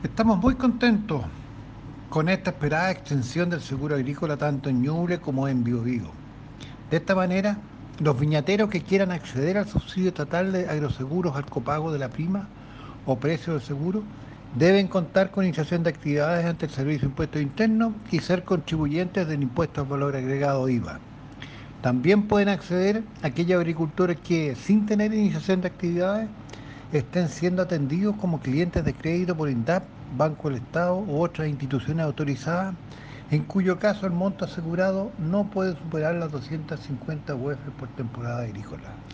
Estamos muy contentos con esta esperada extensión del seguro agrícola tanto en Ñuble como en Biobío. De esta manera, los viñateros que quieran acceder al subsidio estatal de agroseguros al copago de la prima o precio del seguro deben contar con iniciación de actividades ante el Servicio de Impuestos Internos y ser contribuyentes del impuesto al valor agregado IVA. También pueden acceder aquellos agricultores que, sin tener iniciación de actividades, estén siendo atendidos como clientes de crédito por INDAP, Banco del Estado u otras instituciones autorizadas, en cuyo caso el monto asegurado no puede superar las 250 UF por temporada agrícola.